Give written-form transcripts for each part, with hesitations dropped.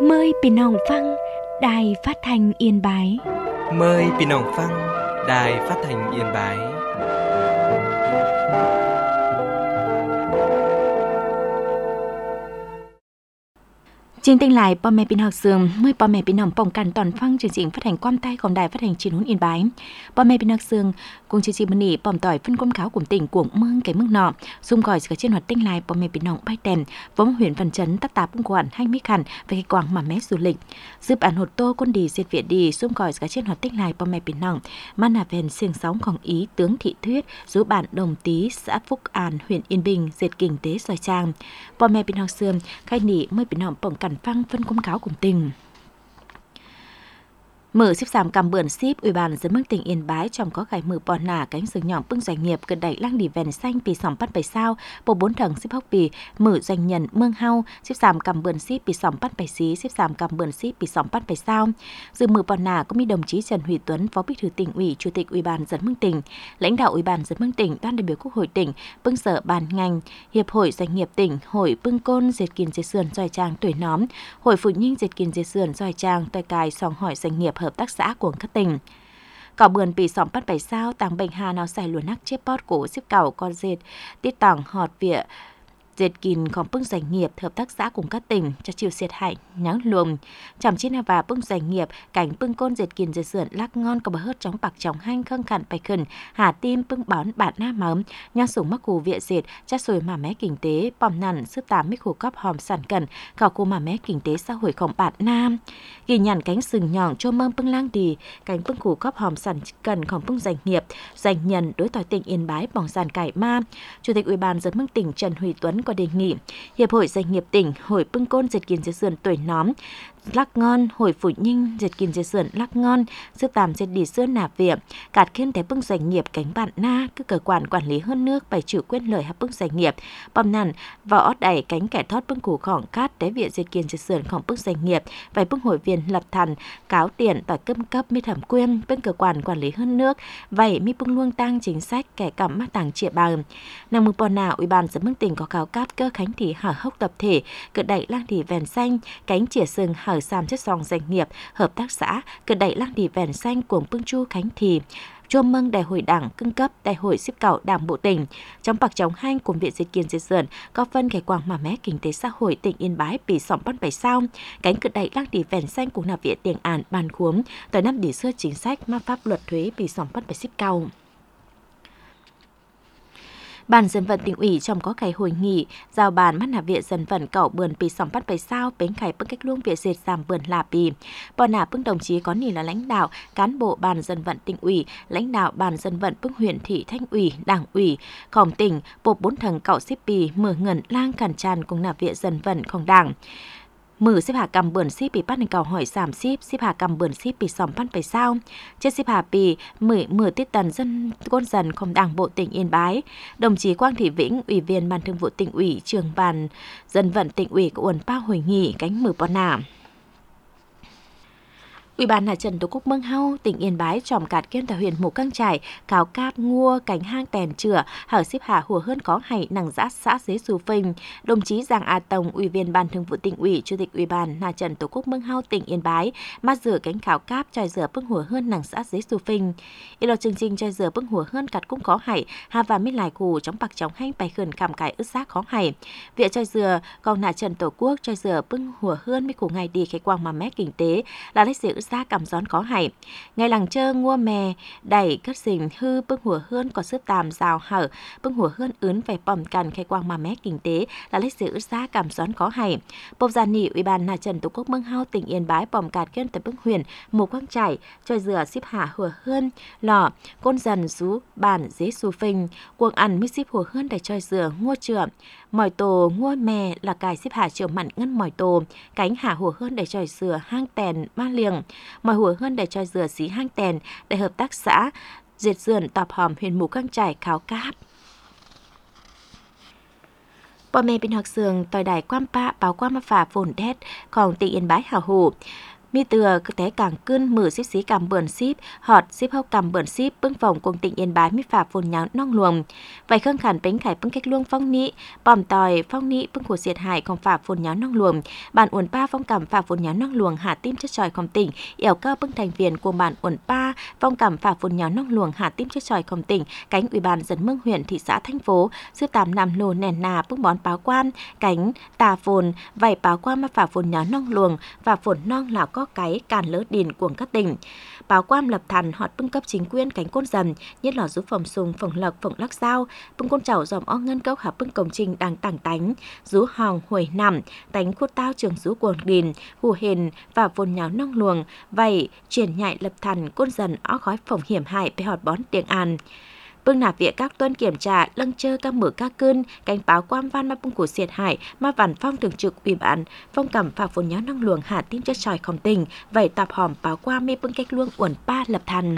Mờiพี่น้องฟังđài phát thanh Yên Bái. Mời พี่น้องฟัง Đài Phát thanh Yên Bái. Chương trình lạiพ่อแม่พี่น้องเสื่อมเมื่อพ่อแม่พี่น้องป้องกันตอนฟังchương trình phát hànhความใต้ของđài phát hành truyền hình Yên Bái. พ่อแม่พี่น้องเสื่อมcùng chương trìnhมื้อนี้ป้อมต่อยphân công cáo của tỉnh củaเมืองcái mức nọ xung gọi sự trên hoạt tinh lạiพ่อแม่พี่น้องbay tèn vốn huyện Văn Chấn tất tạp quản 20 khăn về cái quảng mà mé du lịch giúp bản hột tô quân đi diệt việt đi xung gọi sự trên hoạt tinh lạiพ่อแม่พี่น้องmà nà ven xiềng sóngของý tướng thị thuyết giúp bản Đồng Tý xã Phúc An huyện Yên Bình diệt kinh tế soi trangพ่อแม่พี่น้องเสื่อมkhai nỉ mớiพี่น้องป้องกันฟังphân công cáo cùng tỉnh. Mở 13 cầm bươn ship Ủy ban dân mức tỉnh Yên Bái trong có gài mở bò nả cánh rừng nhỏ bưng doanh nghiệp gần đẩy lang đi ven xanh pì sòng bắt bày sao bộ 4 thằng ship hốc pì mở doanh nhân mương hau 13 cầm bươn ship pì sòng bắt bày xí 13 cầm bươn ship pì sòng bắt bày sao dự mở bò nả có mi đồng chí Trần Huy Tuấn phó bí thư tỉnh ủy chủ tịch Ủy ban dân mức tỉnh lãnh đạo Ủy ban dân mức tỉnh ban đại biểu Quốc hội tỉnh bưng sở ban ngành hiệp hội doanh nghiệp tỉnh hội bưng côn dệt kiền dệt sườn doi trang tuổi nóm hội phụ nhinh dệt kiền dệt sườn doi trang tòi cài sòng hỏi doanh nghiệp hợp tác xã của các tỉnh. Cỏ bươn bị sòng bắt bảy sao tàng bệnh hà nào xài luồn nắc chếp bót cổ xếp cẩu con dệt tiết tảng họt vỉa dệt kínของbưng doanh nghiệp hợp tác xã cùng các tỉnh cho chịu thiệt hại nháng luồng chằm trên và bưng doanh nghiệp cảnh bưng côn dệt kín dệt sườn lắc ngon có bờ hớt chóng bạc chóng hanh khăng khẩn bạch khẩn hà tim bưng bón bản na mắm nhang sủng mắc cù vịa dệt chát sồi mà mé kinh tế bom nằn sức 8 mic hồ cóp hòm sản cẩn khảo cô mà mé kinh tế xã hộiของbản nam ghi nhận cánh sừng nhọn cho mâm bưng lang đi cánh bưng cù cóp hòm sản cẩnของbưng doanh nghiệp doanh nhân đối thoại tỉnh Yên Bái bỏng sàn cải ma chủ tịch Ủy ban dân mức tỉnh Trần Huy Tuấn có đề nghị hiệp hội doanh nghiệp tỉnh hội bưng côn dệt kiền dệt sườn tuổi nóm lắc ngon hội phụ nhinh dệt kiền dệt sườn lắc ngon sức 8 dệt đi sườn nạp việc cạt khen thế bưng doanh nghiệp cánh bạn na cứ cơ quan quản lý hơn nước bày chịu quyền lợi hợp bưng doanh nghiệp bom nằn võ đẩy cánh kẻ thoát bưng củ khỏng cát té viện dệt kiền dệt sườnของbưng doanh nghiệp vài bưng hội viên lập thành cáo tiền tỏi câm cấp mi thẩm quyền bưng cơ quan quản lý hơn nước vậy mi bưng luông tăng chính sách kẻ cầm mắt tàng triệu bằng nằm mực bò nào Ủy ban dân mức tỉnh có cáo cáp cơ khánh thì hở hốc tập thể cự đẩy lang đi ven xanh cánh chỉa sừng hở sam chất sòng doanh nghiệp hợp tác xã cự đẩy lang đi ven xanh cuồng bưng chu khánh thì chua mừng đại hội đảng cưng cấp đại hội xếp cẩu đảng bộ tỉnh trong bạc chống hanh cùng viện dệt kiền dệt sườn có phân cái quảng mà mé kinh tế xã hội tỉnh Yên Bái bị sòng bắt bảy sao cánh cự đẩy lang đi ven xanh cùng nạp viện tiền ản bàn khuống tới năm đi xưa chính sách ma pháp luật thuế bị sòng bắt bảy xếp cẩu. Ban dân vận tỉnh ủy trong có cái hội nghị giao bàn mắt nạp viện dân vận cẩu bươn bị sòng bắt bảy sao bến khải bưng cách luông viện dệt giảm bươn là bì bọn nạp bưng đồng chí có nỉ là lãnh đạo cán bộ ban dân vận tỉnh ủy lãnh đạo ban dân vận bưng huyện thị thanh ủy đảng ủy khổng tỉnh bộ 4 thằng cẩu xếp bì mở ngẩn lang cản tràn cùng nạp viện dân vậnของđảng mở xếp hạ cầm bươn xếp bị bắt nên cầu hỏi giảm xếp hạ cầm bươn xếp bị sòng bắt bảy sao trên xếp hạ bì mở tiết tần dân quân dần không đảng bộ tỉnh Yên Bái đồng chí Quang Thị Vĩnh ủy viên ban thường vụ tỉnh ủy trưởng ban dân vận tỉnh ủy của uẩn bao hội nghị cánh mở bò nả Ủy ban Hà Trần Tổ quốc Mương Hau tỉnh Yên Bái tròm cạt kiên tại huyện Mù Căng Chải cáo cát ngua cánh hang tèn chửa hở xếp hạ hùa hơn có hay nằng giã xã dế Xu Phình đồng chí Giang A Tông ủy viên ban thường vụ tỉnh ủy chủ tịch Ủy ban Hà Trần Tổ quốc Mương Hau tỉnh Yên Bái mát rửa cánh khảo cáp tròi rửa bưng hùa hơn nằng xã dế Xu Phình ý lo chương trình tròi rửa bưng hùa hơn cạt cũng có hay hà và mít lại củ trong bạc trong hanh bài khẩn khảm cải ức xác khó hay viện tròi rửa còn Hà Trần Tổ quốc tròi rửa bưng hùa hơn mấy củ ngày đi cái quang mà mé kinh tế là lấy sự xa cảm gión có hay ngày làng chơ ngua mè đẩy cất xình hư bưng hùa hơn có sức tàm rào hở bưng hùa hơn ướn về bầm cằn khai quang mà mé kinh tế là lấy sự xa cảm gión có hay bộc gia nị Ủy ban Hà Trần Tổ quốc Mương Hau tỉnh Yên Bái bầm cạt kiên tại bưng huyền Mù Quang Chải trôi dừa xếp hạ hùa hơn lò côn dần rú bản dế Xu Phình cuồng ăn mít xếp hùa hơn để trôi dừa ngua trượm mỏi tổ ngua mè là cài xếp hạ triệu mặn ngân mỏi tổ cánh hạ hùa hơn để trôi dừa hang tèn ma liềng mỏi hùa hơn để trôi dừa xí hang tèn để hợp tác xã dệt sườn tọp hòm huyện Mù Căng Chải khảo cáp bọn mẹ bên học sường tòi đài quam pa báo quam phà phồn đétของtỉnh Yên Bái hào hủ mi từa té càng cươn mở xí cầm bờn ship họt ship hốc cầm bờn ship bưng phòng cùng tỉnh Yên Bái mi phà phồn nháo nong luồng vậy khương khản bánh khải bưng cách luông phong nị bòm tòi phong nị bưng của diệt hải còn phà phồn nháo nong luồng bản uẩn pa phong cầm phà phồn nháo nong luồng hạ tim chất tròi không tỉnh ẻo cao bưng thành viên của bản uẩn pa phong cầm phà phồn nháo nong luồng hạ tim chất tròi không tỉnh cánh ủy ban dân mương huyện thị xã thành phố sư tàm nằm lồ nền nà bưng bón báo quan cánh tà phồn vậy báo quan mà phà phồn nháo nong luồng và phồn nong là có cái càn lỡ đìn của các tỉnh báo quan lập thành họ bưng cấp chính quyền cánh côn dần nhất là giúp phòng sùng phòng lộc phòng lắc sao bưng côn chảo dòm o ngân cốc hợp bưng công trình đang tảng tánh rú hòng huồi nằm tánh khuất tao trường rú cuồng đìn hù hền và phồn nháo nong luồng vậy triển nhại lập thành côn dần ó khói phòng hiểm hại về họt bón tiếng An bưng nạp viện các tuân kiểm tra lâng chơ các mở các cơn cánh báo quan văn mà bưng của diệt hải mà vằn phong thường trực ủy ban phong cầm phà phồn nháo nong luồng hạ tim chất tròi không tình vậy tạp hòm báo qua mê bưng cách luông uẩn pa lập thành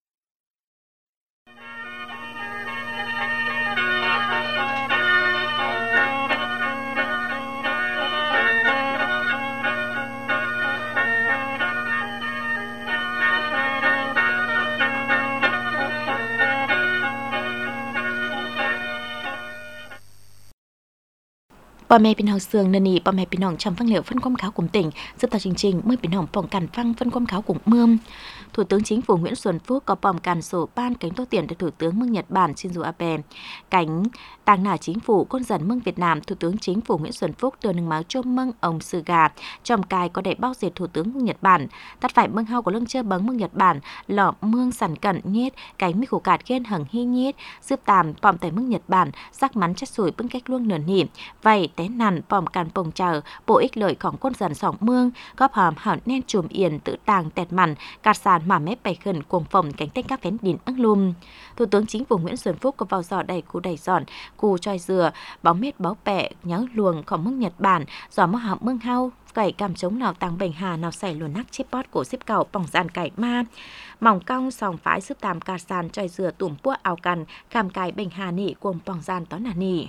bà mẹ bình hồng sương nền bà mẹ bình hồng trong phân liệu phân công kháo cùng tỉnh giúp tạo chương trình mới bình hồng phòng cản phăng phân công kháo cùng mương Thủ tướng Chính phủ Nguyễn Xuân Phúc có bòm cản sổ ban cánh tô tiền được Thủ tướng mương Nhật Bản Shinzo Abe cánh tàng nả Chính phủ côn dần mương Việt Nam Thủ tướng Chính phủ Nguyễn Xuân Phúc từ nâng máu chôm mương ông sư gà trong cài có để bao diệt Thủ tướng mương Nhật Bản tắt phải mương hao của lưng chơi bấng mương Nhật Bản lọ mương sẵn cận nhiết cánh mi khổ cạt ghen hằng hy nhiết giúp tàm bòm tại mương Nhật Bản sắc mắn chất sủi bưng cách luông nửa nỉ vậy té nằn bòm cản bồng chờ bộ ích lợiของcôn dần sỏng mương góp hòm hảo nên chùm yền tự tàng tẹt mặn cạt sàn mà mép bày khẩn cuồng phòng cánh tên các phén đìn ưng lùm Thủ tướng Chính phủ Nguyễn Xuân Phúc có vào giỏ đầy cú đẩy giòn cù choi dừa báo mết báo bẹ nháo luồngของmương Nhật Bản giỏ mơ hạm mương hao cày cảm chống nào tàng bệnh hà nào xảy luồn nắc chip bót của xếp cầu bỏng dàn cải ma mỏng cong sòng phái sức tàm cà sàn choi dừa tủm pua áo cằn càm cài bệnh hà nị cuồng bỏng dàn tó nà nị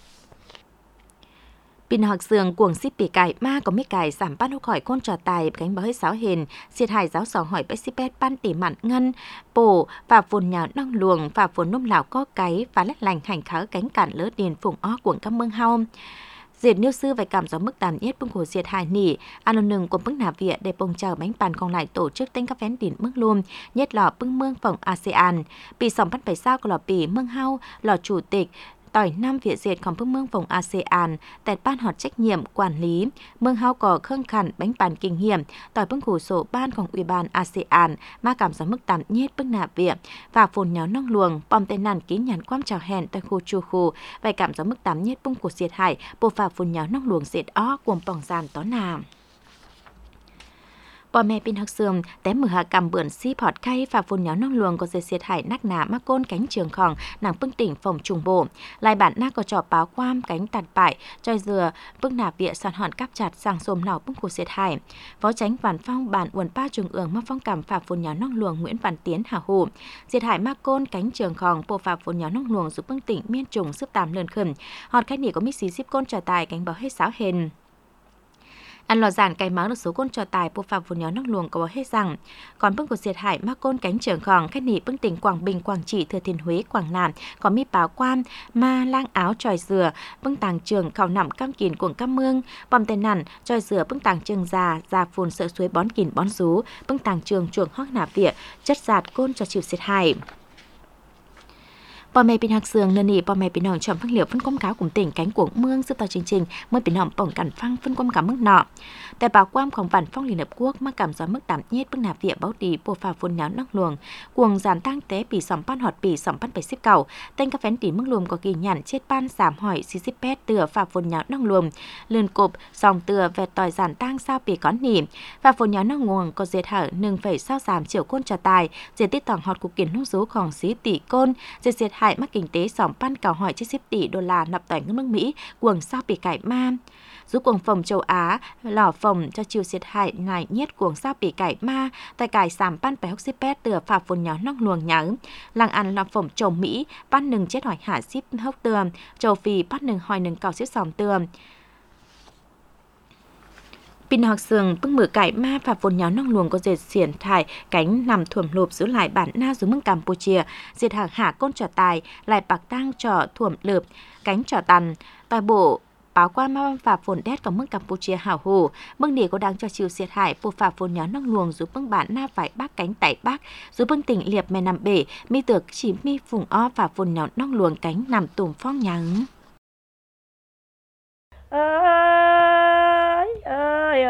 Pin học sường cuồng ship bị cải ma có mấy cải giảm ban hốc hỏi côn trò tài cánh báo hết giáo hền diệt hải giáo sòng hỏi pet ban tỉ mặn ngân bổ và phồn nhào nong luồng và phồn nôm lào có cái và lách lành hành khá cánh cản lỡ điền phùng ó cuồng các mương hao diệt niêu sư về cảm gió mức tạm nhất bưng hồ diệt hải nỉ an nừng của bưng nạp viện để bông chờ bánh bàn còn lại tổ chức tên các phén đỉnh mức luôn nhất lò bưng mương phòng ASEAN bị sòng bắt phải sao của lò bỉ mương hao lò chủ tịch tỏi năm Việt diệtของmương phòng ASEAN tại ban họt trách nhiệm quản lý mương hao có khương khẩn bánh bàn kinh nghiệm tỏi bưng khủ sổ banของủy ban ASEAN mà cảm gió mức tạm nhất bưng nạp viện và phồn nháo nong luồng bom tên nàn ký nhắn quam chào hẹn tại khu chu khu vậy cảm gió mức tạm nhất bưng của diệt hải bộ phà phồn nháo nong luồng diệt ó cuồng bỏng giàn tó nàm Bò mẹ pin học sườn té mở hạ cầm bươn ship hot khay và phun nháo nong luồng có dệt xiết hải nắc nà mắc côn cánh trường khòng nàng bưng tỉnh phòng trùng bộ lại bản nác có trò báo quam cánh tạt bại choi dừa bưng nạp viện sàn hòn cắp chặt sang xôm nỏ bưng của xiết hải phó tránh Vạn Phong bản uẩn pa trung ương mắc phong cầm phà phun nháo nong luồng Nguyễn Văn Tiến hào hủ xiết hải mắc côn cánh trường khòng bộ phà phun nháo nong luồng giúp bưng tỉnh miên trùng sức tàm lơn khẩn hot khách nỉ có mít xí ship côn trò tài cánh báo hết sáo hền Ăn lò giản cái máu được số côn trò tài bộ phàm phồn nháo nong luồng có hết rằng còn bưng của diệt hải mắc côn cánh trường khòng khách nỉ bưng tỉnh Quảng Bình Quảng Trị Thừa Thiên Huế Quảng Nam có mi báo quan ma lang áo tròi dừa bưng tàng trường khảo nằm cam kìn cuồng cam mương bom tên nằn tròi dừa bưng tàng trường già phồn sợ suối bón kìn bón rú bưng tàng trường chuồng hoắc nạp viện chất giạt côn cho chịu diệt hải Bò mẹ pin hạc sườn nền nỉ bò mẹ pin hồng chọn phân liệu phân công cáo cùng tỉnh cánh cuồng mương giúp tạo chương trình mới pin hồng bỏng cản phăng phân công cáo mức nọ tại báo quamของVạn Phong Liên Hợp Quốc mắc cảm gió mức tạm nhiệt bưng nạp viện báo đi bộ phà phun nháo nong luồng cuồng giàn tăng té bị sòng ban họt bị sòng ban phải xếp cầu tên các phén tỉ mức luồng có ghi nhận chết ban giảm hỏi xí pet tựa phà phun nháo nong luồng lươn cộp sòng tựa vẹt tỏi giàn tăng sao bị có nỉ phà phun nháo nong luồng có dệt hở nừng phải sao giảm triệu côn trò tài dệt tiết tỏng họt cục kiến nông sốของxí tỷ côn dệt hại mắc kinh tế sòng ban cào hỏi chết xếp tỷ đô la nạp tỏi nước Mỹ cuồng sao bị cải ma giúp cuồng phòng châu Á lò phòng cho chiều diệt hại ngài nhất cuồng sao bị cải ma tại cải giảm ban phải hốc xếp pet tựa phà phồn nháo nong luồng nháo làng ăn lò phòng châu Mỹ ban nừng chết hỏi hạ ship hốc tường châu Phi ban nừng hỏi nừng cào xếp sòng tường Pin học sường bưng mở cải ma và vốn nháo nong luồng có dệt xiển thải cánh nằm thuẩm lụp giữ lại bản na dưới mương Campuchia diệt hàng hạ côn trò tài lại bạc tang trò thuẩm lượp cánh trò tàn tài bộ báo quan ma và phồn đét vào mương Campuchia hảo hồ mương địa có đang cho chịu diệt hại phù phà vốn nháo nong luồng dưới bưng bản na phải bác cánh tại bác dưới bưng tỉnh liệp mè nằm bể mi tược chỉ mi phùng o và vốn nháo nong luồng cánh nằm tùm phong nhắng ơi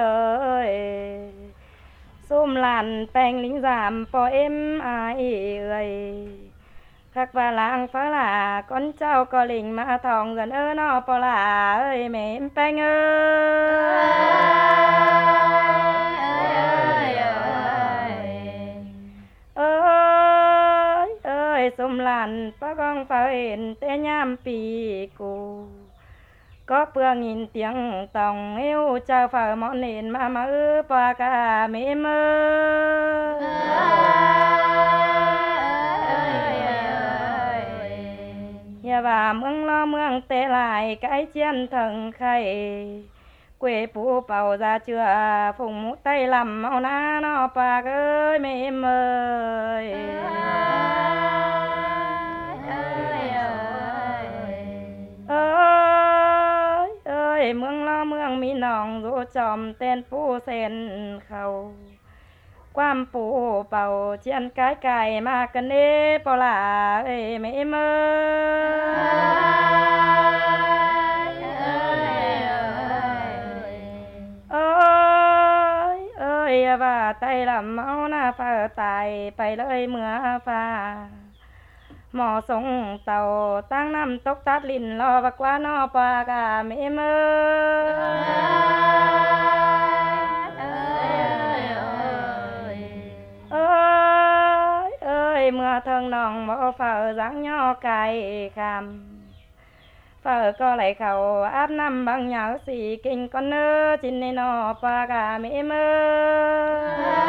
xôm làn bèn lính giảm po em ai ơi khắc và làng phá là con cháu có lính mà thòng gần nó po là ơi mẹ em bèn ơi xôm làn phá con phá hiện té nhám pì cô có bữa nghìn tiếng tòng yêu chào phở món nền mà ư pa ca mê mơ nhà bà mương lo mương tê lại cái chiến thần khay quê phụ bầu ra chưa phùng mũ tay làm màu na nó pa ơi mê mơ mương lo mương mi nòng rô chòm tên phu sen khâu quam phu bầu chiên cái cài mà cần ê bò là ê mê mơ ơi và tay làm máu na phở tài phải lời mưa pha mò sông tàu tăng năm tốc tát lìn lo và qua nó pa cả mê mơ ơi mưa thơm nòng mò phở dáng nho cài kham phở có lại khẩu áp năm bằng nháo xì kinh con nơ chín nên nó pa cả mê mơ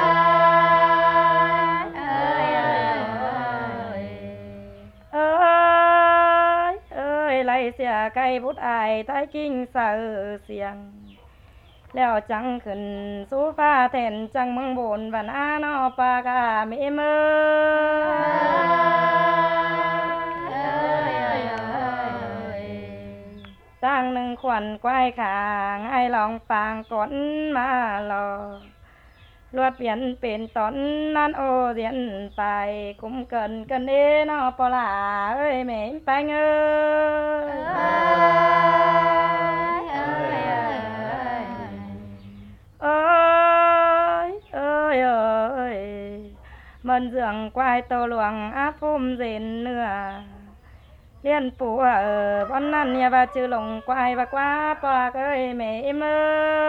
lại xìa cây bút ai thái kinh sợ xiềng leo trắng khẩn số pha thèn trăng măng bồn và na nó pa ca mê mơ tăng nâng khoản quay khả ngay lòng pàng con mà lò luật biếnเป็นตอนนั้นโอเรียนไปคุ้มเกินกันเด้นอปลาเอ้ยแม่แป้งเอ้ยมันเรื่องควายโตหลวงอาพุ่มเรนเนื้อเลี้ยนปูวันนั้นเนี่ยว่าชื่อหลงควายว่ากว่าปลาเอ้ยแม่เมื่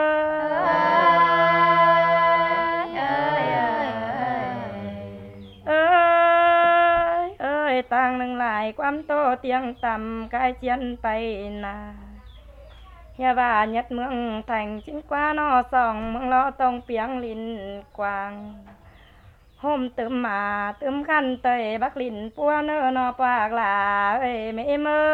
ต่างหนึ่งหลายความโตเตียงต่ำกายเชียนไปนาเฮียว่ายัดเมืองแต่งจิ้งกว่านอสองเมืองล้อตรงเปียงลินกวางห่มตึมมาตึมขันเตยบักลินปัวเนอนอปากหลาเอ้ยไม่เมื่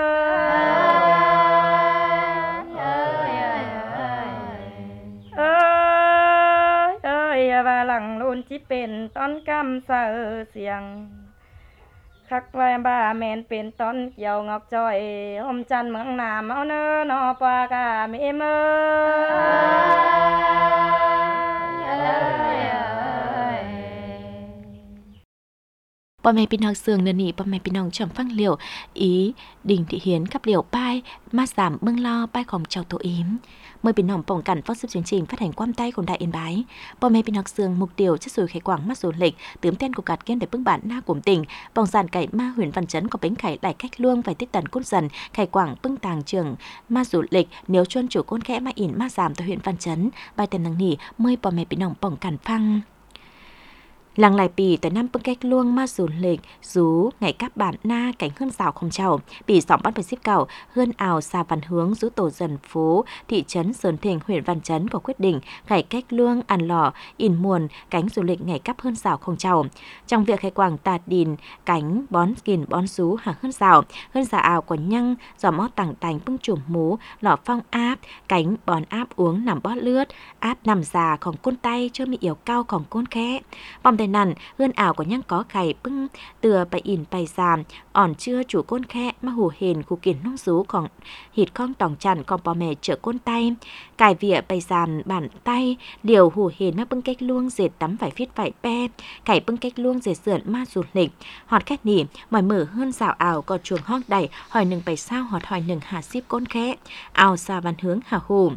อว่าหลังลุนจิเป็นตอนกำเสือเสียงคักไว้บ้าแมนเป็นต้นเกี่ยวงอกจอยหอมจันเมืองนาเมาเนอนอปากาเมเมพ่อแม่พี่น้องเสืองเนื้อหนีพ่อแม่พี่น้องจำฟังเหลียวý đình thị hiếnกับเหลียวป้ายมาสามเมืองลอป้ายของเจ้าตัวอิมเมื่อพี่น้องป้องกันphát chương trình phát hành quam tay của Đại Yên Báiพ่อแม่พี่น้องเสืองmục tiêu chất rồi khai quảng mắt du lịch tướm tên của cát kiên để bưng bản na của tỉnh vòng giàn cải ma huyện Văn Chấn có bến khải lại cách luông phải tích tần cốt dần khai quảng bưng tàng trường ma du lịch nếu chuyên chủ côn khẽ ma ỉn ma giảm tại huyện Văn Chấn bài tên năng nỉ mờiพ่อแม่พี่น้องป้องกันฟัง Làng lại bì tới năm bưng cách luông ma du lịch rú ngày các bản na cánh hơn rào không chào bì sóng bắt phải ship cầu hơn ảo xa văn hướng rú tổ dân phố thị trấn Sơn Thịnh huyện Văn Chấn có quyết định cải cách luông ăn lò in muồn cánh du lịch ngày cấp hơn rào không chào trong việc khai quảng tạt đìn cánh bón kìn bón rú hàng hơn rào ảo của nhăng giò mót tảng tành bưng chùm mú lọ phong áp cánh bón áp uống nằm bót lướt áp nằm già còn côn tay chưa bị yếu cao còn côn khẽ bom tay nằn hơn ảo của nhăng có khải bưng từa bài in bài giảm ỏn chưa chủ côn khẽ mà hù hền khu kiển nông rú còn hịt con tòng chằn còn bò mẹ chở côn tay cài vỉa bài giảm bàn tay điều hù hền mà bưng cách luông dệt tắm vải phít vải pe cải bưng cách luông dệt sườn ma du lịch họt khách nỉ mỏi mở hơn rào ảo có chuồng hót đẩy hỏi nừng bài sao họt hỏi nừng hạ ship côn khẽ ảo xa văn hướng hạ hù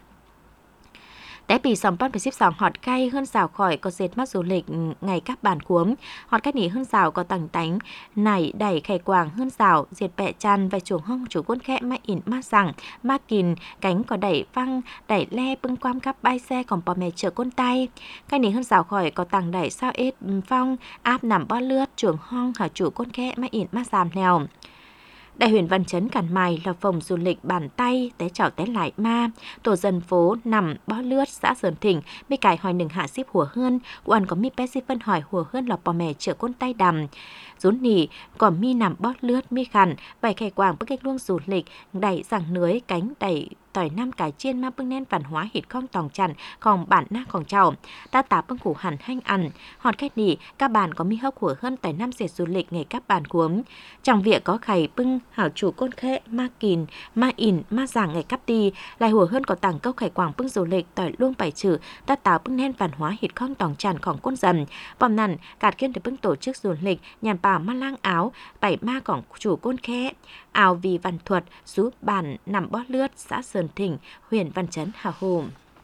Té bì sòng bắt phải ship sòng họt cay hơn rào khỏi có dệt mắt du lịch ngày các bản cuống. Họt cách nỉ hơn rào có tầng tánh, nảy đẩy khẻ quàng hơn rào, dệt bẹ chăn và chuồng hông chủ quân khẽ mà ỉn ma rằng, ma kìn, cánh có đẩy văng, đẩy le bưng quam cắp bay xe còn bò mẹ chở côn tay. Cách nỉ hơn rào khỏi có tầng đẩy sao ết phong, áp nằm bó lướt, chuồng hông hả chủ quân khẽ mà ỉn ma giảm lèo. Đại huyện Văn Chấn Cản Mài là phòng du lịch bàn tay té chảo té lại ma tổ dân phố nằm bó lướt xã Sơn Thịnh mi cải hỏi nừng hạ ship hùa hơn quan có mi bé ship phân hỏi hùa hơn lọc bò mè chở côn tay đầm rốn nỉ còn mi nằm bó lướt mi khăn vài khai quàng bức cách luông du lịch đẩy rằng nưới cánh đẩy tỏi năm cải chiên ma bưng nen văn hóa hịt con tòng chằn còn bản na còn chảo ta tá bưng củ hẳn hanh ăn hòn khách nỉ các bản có mi hốc hùa hơn tỏi năm dệt du lịch ngày các bản cuống trong việc có khải bưng hảo chủ côn khẽ ma kìn ma ỉn ma giảng ngày cắp ti lại hùa hơn có tảng câu khải quảng bưng du lịch tỏi luông bảy trừ ta tá bưng nen văn hóa hịt con tòng chằn còn côn dần bom nằn cạt kiên để bưng tổ chức du lịch nhàn bảo ma lang áo bảy ma còn chủ côn khẽ áo vì văn thuật rú bản nằm bó lướt xã Sơn Thịnh huyện Văn Chấn Hà Hồ.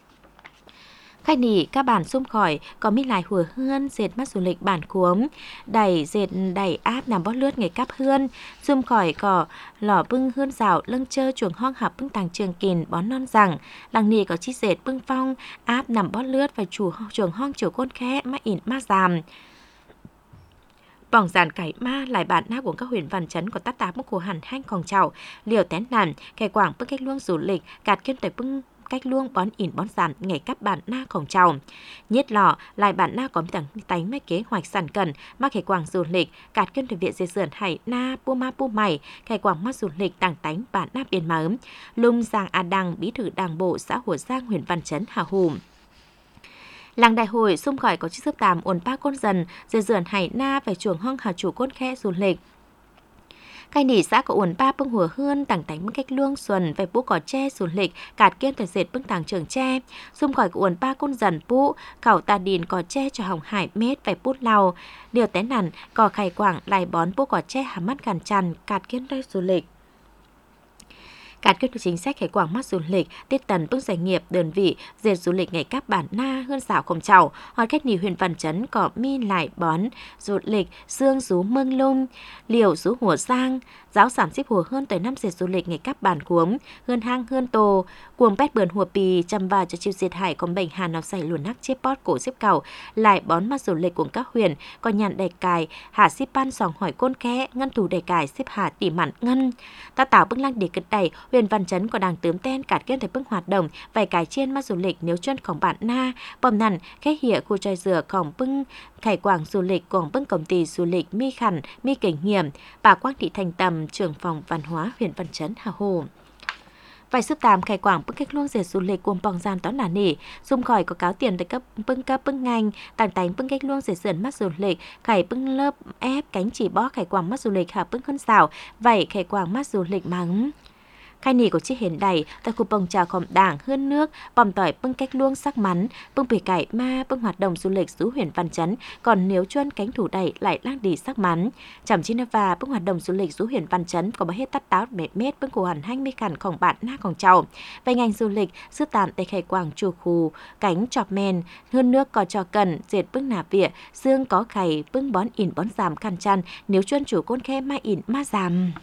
Khách nỉ các bản xung khỏi có mi lại hùa hươn dệt mắt du lịch bản cuống đẩy dệt đẩy áp nằm bó lướt ngày cắp hươn xung khỏi có lò bưng hươn rào lưng chơ chuồng hong hạp bưng tàng trường kìn bón non rằng làng nỉ có chi dệt bưng phong áp nằm bó lướt và chuồng hong chiều côn khẽ má ỉn má giảm bỏng giàn cải ma lại bản na của các huyện Văn Chấn có tát tá mức của hẳn hanh còn chảo liều tén nàn kẻ quảng bưng cách luông du lịch cạt kiên tới bưng cách luông bón ỉn bón giảm ngày các bản na còn chảo nhất lọ lại bản na có tánh mấy kế hoạch sản cần mà kẻ quảng du lịch cạt kiên tới viện dệt sườn hải na pu ma pu mày kẻ quảng mắt du lịch tàng tánh bản na biên má lung giang a đăng bí thư đảng bộ xã Hồ Giang huyện Văn Chấn Hà Hùm. Làng đại hội xung khỏi có chiếc sấp tàm ổn ba con dần dệt sườn hải na phải chuồng hong hà chủ côn khẽ du lịch Cái nỉ xã có uốn ba bưng hùa hươn tảng tánh bưng cách luông xuân về bú cỏ tre du lịch cạt kiên thời dệt bưng tảng trường tre xung khỏi uốn ba con dần bú khảo tà đìn cỏ tre cho hồng hải mét về bút lau điều té nằn cỏ khải quảng lại bón bú cỏ tre hàm mắt gàn chằn cạt kiên đây du lịch cạt kết chính sách khai quảng mắt du lịch tiết tần bưng doanh nghiệp đơn vị dệt du lịch ngày các bản na hơn xảo không chảo hỏi cách nỉ huyện Văn Chấn có mi lại bón du lịch xương rú mương lung liều rú hùa giang giáo sản ship hùa hơn tới năm dệt du lịch ngày các bản cuống hơn hang hơn tô cuồng pét bườn hùa pì chăm và cho chiêu diệt hải còn bệnh hà nào xảy luồn nắc chếp bót cổ xếp cầu lại bón mắt du lịch của các huyện còn nhàn đầy cài hà ship ban sòng hỏi côn khẽ ngân thủ đầy cài ship hà tỉ mặn ngân ta tạo bưng lăng để cực đầy huyện Văn Chấn có đang tướm ten cạt kiên thấy bưng hoạt động vài cài chiên mắt du lịch nếu chânของbạn na bom nằn khẽ hỉa khu tròi dừaของbưng khải quảng du lịch của bưng công ty du lịch mi khẩn mi kinh nghiệm bà Quang Thị Thành Tầm trưởng phòng văn hóa huyện Văn Chấn Hà Hồ. Vài sức tàm khai quảng bưng cách luông dệt du lịch cùng bong gian tón là nỉ xung khỏi có cáo tiền tới cấp bưng ngành tàng tánh bưng cách luông dệt sườn mắt du lịch khải bưng lớp ép cánh chỉ bó khải quảng mắt du lịch hạ bưng hơn xảo vậy khải quảng mắt du lịch mắng khai nỉ của chiếc hiện đầy tại khu bồng trà khổng đảng hơn nước bòm tỏi bưng cách luông sắc mắn bưng bể cải ma bưng hoạt động du lịch xứ huyện Văn Chấn còn nếu chuân cánh thủ đầy lại lang đi sắc mắn chẩm chi và bưng hoạt động du lịch xứ huyện Văn Chấn có bao hết tắt táo mét bưng cổ hẳn hanh mi khẩnของbạn naของchào về ngành du lịch sư tàn tại khai quảng chùa khu cánh chọp men hơn nước có cho cần dệt bưng nà vỉa xương có khải bưng bón ỉn bón giảm khăn chăn nếu chuân chủ côn khe ma ỉn ma giảm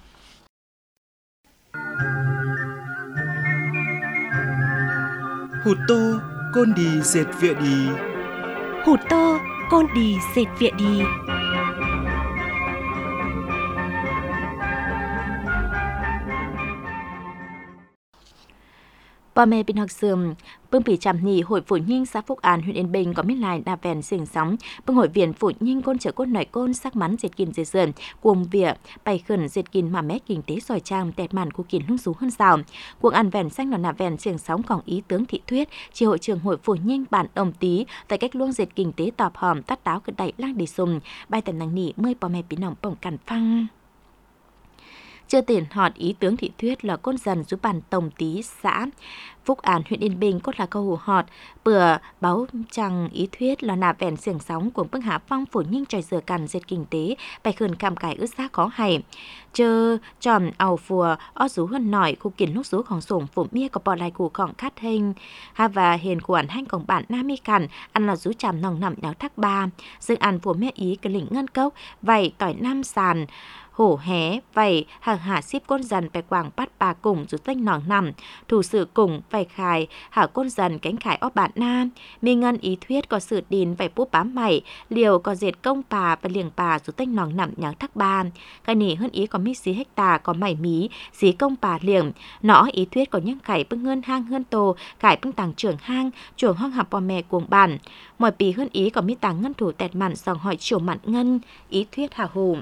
Hụt tô côn đi dệt vịa đi hụt tô con đi dệt vịa đi. Bà mẹ bên học sườn, bưng bị chạm nhị hội phụ nhân xã Phúc An huyện Yên Bình có miết lại đà vẹn xiềng sóng, bưng hội viện phụ nhân côn trở côn nổi côn sắc mắn dệt kìn dệt dần, cuồng vỉa bày khẩn dệt kìn mà mẹ kinh tế sỏi trang tẹt màn của kìn lung sú hơn rào. Cuộc ăn vẹn xanh là nà vẹn xiềng sóng còn ý tướng thị thuyết, chỉ hội trưởng hội phụ nhân bản Đồng Tý tại cách luông dệt kinh tế tọp hòm tắt táo cực đẩy lang đi sùng, bài tần năng nỉ mơi bà mẹ bị nòng bổng cằn phăng. Chưa tiền họt ý tướng thị thuyết là côn dần giúp bản Tổng Tý xã Phúc An huyện Yên Bình cốt là câu hủ họt bữa báo chẳng ý thuyết là nà vẹn xiềng sóng của bưng hạ phong phổ nhanh tròi dừa cằn dệt kinh tế bài khẩn cam cải ướt xác khó hay chơ tròn ảo phùa ó rú hơn nổi khu kiến lúc rúของsủng phổ mía có bỏ lại củaของcát hình ha và hiền quản hanhของbản nam mi cằn ăn là rú chàm nòng nằm nháo thác ba dương ăn phổ mía ý cái lĩnh ngân cốc vậy tỏi nam sàn hổ hé vậy hàng hạ ship côn dần bè quảng bắt bà cùng rút tênh nòng nằm thủ sự cùng vậy khải hạ côn dần cánh khải ó bản nam mi ngân ý thuyết có sự đìn vậy bút bám mày liều có dệt công bà và liềng bà rút tênh nòng nằm nháo thác ba cái nỉ hơn ý có mít xí hecta có mày mí xí công bà liềng nó ý thuyết có những khải bưng hơn hang hơn tô khải bưng tàng trưởng hang chuồng hoang hạp bò mẹ cuồng bản mọi pí hơn ý có mít tàng ngân thủ tẹt mặn dòng hỏi chiều mặn ngân ý thuyết hà hùng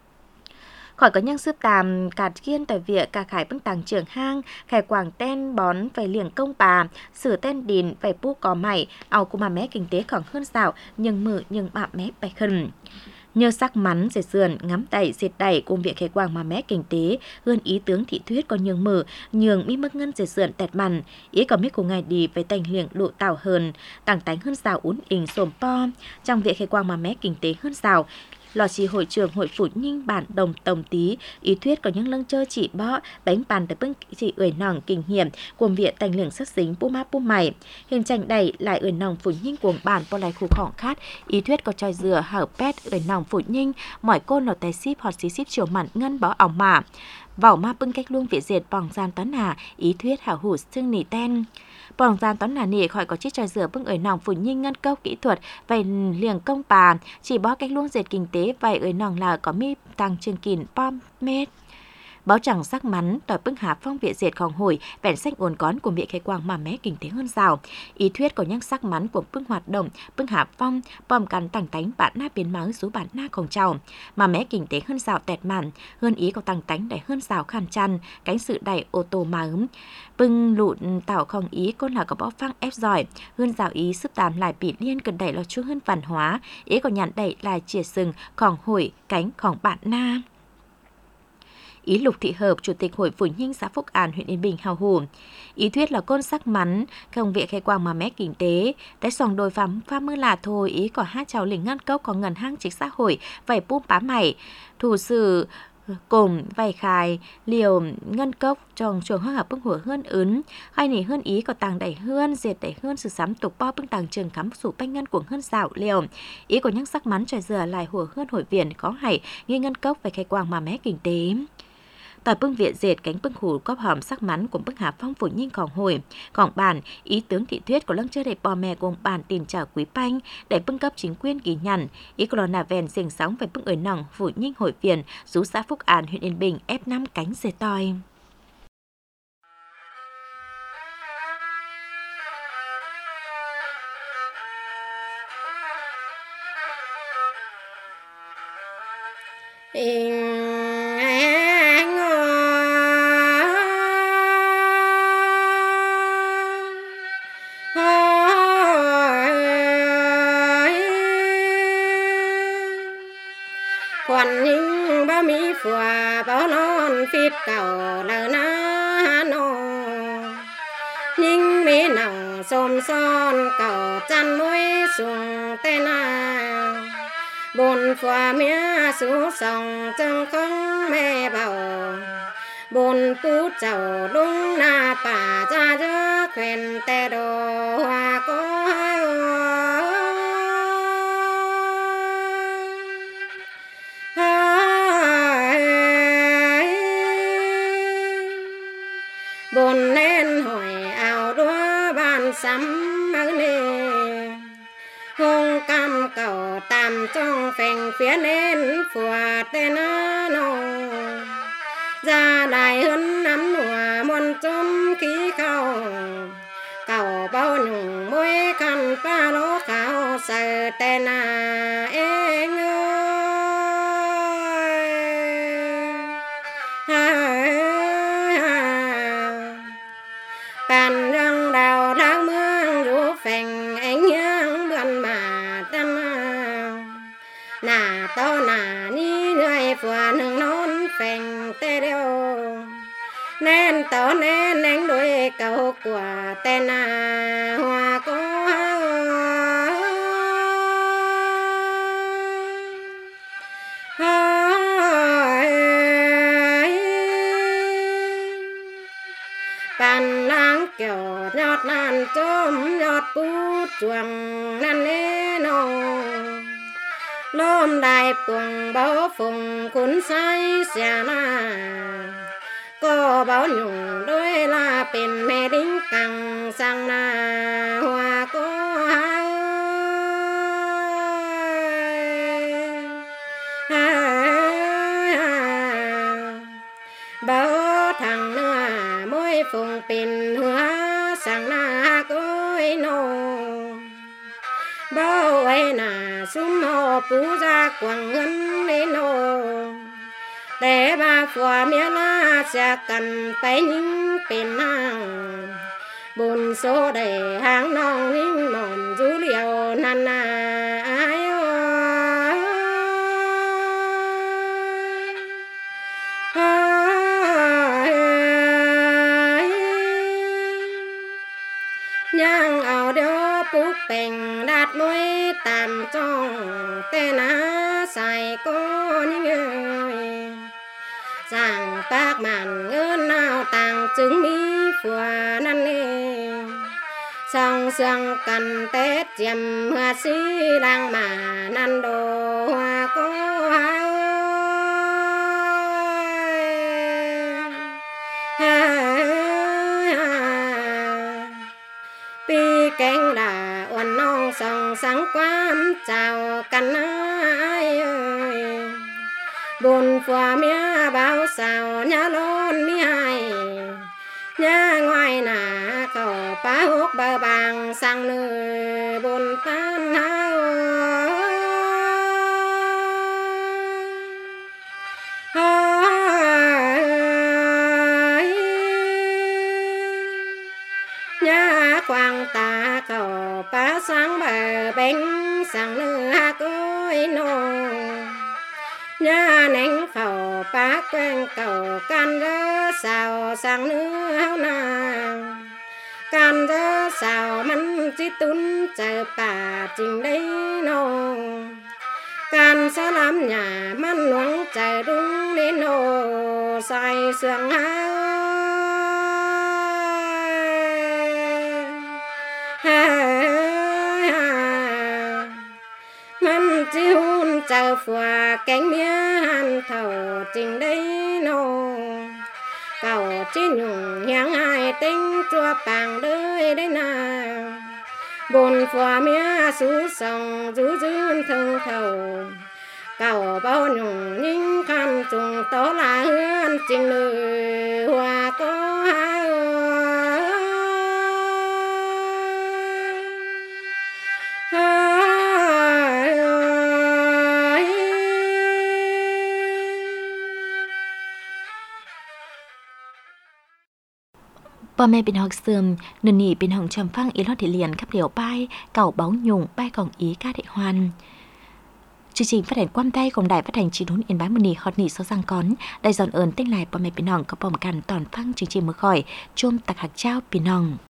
khỏi có nhân sư tàm cạt kiên tại viện cả khải bưng tàng trưởng hang khải quảng ten bón phải liềng công bà sử ten đìn phải pu có mày ao của mà mé kinh tế còn hơn xảo nhưng mự nhưng bạ mé bạch khẩn nhờ sắc mắn dệt sườn ngắm đẩy dệt đẩy cùng việc khải quảng mà mé kinh tế hơn ý tướng thị thuyết có nhường mở nhường mi mức ngân dệt sườn tẹt mằn ý có mít của ngài đi với thành liềng lộ tảo hơn tàng tánh hơn xảo ún ình xồm po trong việc khải quảng mà mé kinh tế hơn xảo lò chỉ hội trưởng hội phụ nhân bản Đồng Tổng Tý ý thuyết có những lăng chơi chỉ bó đánh bàn tới bưng chỉ ưỡi nòng kinh hiểm cuồng viện thành liềng sắc dính pu ma pu mày hình tranh đầy lại ưỡi nòng phụ nhân cuồng bản po lại khu khỏng khát ý thuyết có tròi dừa hở pet ưỡi nòng phụ nhân mỏi côn lò tay ship hoặc xí ship chiều mặn ngân bó ỏng mả vảo ma bưng cách luông viện diệt bằng gian toán hà ý thuyết hảo hủ xương nỉ ten bằng gian toán hà nỉ khỏi có chiếc tròi dừa bưng ưỡi nòng phụ nhân ngân câu kỹ thuật vậy liềng công bà chỉ bó cách luông dệt kinh tế vậy ưỡi nòng là có mi tăng trường kìn pom mét báo chẳng sắc mắn tỏi bưng hạ phong viện diệtของhồi vẹn sách ồn cón của miệng khai quang mà mé kinh tế hơn rào ý thuyết có những sắc mắn của bưng hoạt động bưng hạ phong bom cắn tàng tánh bản na biến máu số bản na không trào mà mé kinh tế hơn rào tẹt màn hơn ý có tàng tánh đẩy hơn rào khăn chăn cánh sự đẩy ô tô mà bưng lụn tạo không ý con là có bó phăng ép giỏi hơn rào ý sức tàm lại bị liên cần đẩy lo chú hơn văn hóa ý có nhàn đẩy lại chìa sừngของhồi cánhของbản na ý Lục Thị Hợp, Chủ tịch Hội Phụ nhân xã Phúc An, huyện Yên Bình hào hùng. Ý thuyết là côn sắc mắn, không việc khai quang mà mé kinh tế. Đáy sòng đồi phá mưa là thôi, ý có hát cháu lĩnh ngăn cốc có ngần hang chính xã hội, vầy búp bá mày. Thủ sử cùng vầy khai, liều ngân cốc trong trường hoang hợp bưng hủa hơn ướn. Hai nỉ hơn ý có tàng đẩy hơn, diệt đẩy hơn sự sắm tục bo bưng tàng trường cắm sủ banh ngân cuồng hơn dạo liều. Ý có những sắc mắn trời dừa lại hủa hơn hội viện có hay nghi ngân cốc vầy khai quang mà mé kinh tế. Tỏi bưng viện dệt cánh bưng hủ cóp hòm sắc mắn của bưng hạ phong phủ nhanhของhồiของbản ý tướng thị thuyết của lăng chơi đầy bò mè cùng bản tìm trả quý panh để bưng cấp chính quyền kỳ nhận ý của lò vèn xiềng sóng phải bưng ở nòng phủ nhanh hội viện rú xã Phúc An huyện Yên Bình F5 cánh dệt tỏi. Quan những ba mi phùa bao non phít cầu là na nô nhưng mi nòng xôm son cầu chăn núi xuống tên à bồn phùa mía sú sòng chân không mẹ bảo bồn phú chầu đúng na bà cha chớ khuyên tè đồ hoa có hai bồn lên hỏi ảo đúa bàn sắm áo nề hung cam cầu tam trong phèn phía nên phùa tên nô ra đại hơn nắm nùa muôn chôm khí khâu cầu bao nhung môi khăn pa lố khảo sợ tên em bàn răng đào đá mương rú phèn ánh nhang bươn mà tâm nà to nà ni người phùa nương nón phèn tê đeo nên to nên đánh đuôi cầu của tên hoa có bàn lang kiểu nhọt nan chôm nhọt bút chuồng nan nê nô lôm đại buồng báo phùng cuốn say xà na cô báo nhung đôi là bên mẹ đính căng sang na hoa cô báo thằng nữa môi phùng pin hoa sang na cối nô bao ấy na sum hồ phú ra quảng ngân lên nô để ba phùa mía la sẽ cần phải những bên hàng buồn số để hàng non những mòn rú liều nan ai nhang ảo đeo bút bèn đạt môi tạm trong tên xài có những người rằng các màn ngân nào tàng chứng mỹ phùa năn nê song sương cần tết chiêm hoa sĩ đang mà năn đồ hoa có pi cánh đà uốn non song sáng quán chào căn ai ơi buồn phùa mía báo sao nhá lôn mi hai nhá ngoài nà cầu phá hút bờ bằng sang nơi buồn tan hao nhá quang ta cầu phá sáng bờ bên sang nơi cối nô nhá nén khẩu phá quen cầu can rơ sao sang nước hao na can rơ sao mắn chỉ tún chờ bà trình đây nô can sa làm nhà mắn loáng chờ đúng đến nô sai sương mắn chỉ hôn chờ phùa cánh mía hàn thầu trình đây nô cầu chỉ nhung nhang hai tính chua bàng đời đấy na buồn phùa mía sú sòng rú dưng thương thầu cầu bao nhung những khăn trùng tố là hương trình lời hoa có hai พ่อแม่เป็นหอกเสื่อมนนนี่เป็นห้องชมฟังอีลอดที่เรียนขับเดี่ยวป้ายเก่าเบ้าหยุ่งป้ายของอีกาเดฮวันchương trình phát hành quam tayของđài phát hành chỉ đốn yên bái mùa nỉ hot nỉ số giang cón đại dọn ơn tinh lạiพ่อแม่พี่น้องก็พร้อมกันตอนฟังchương trìnhมื้อค่อยชมตักหักเจ้าพี่น้อง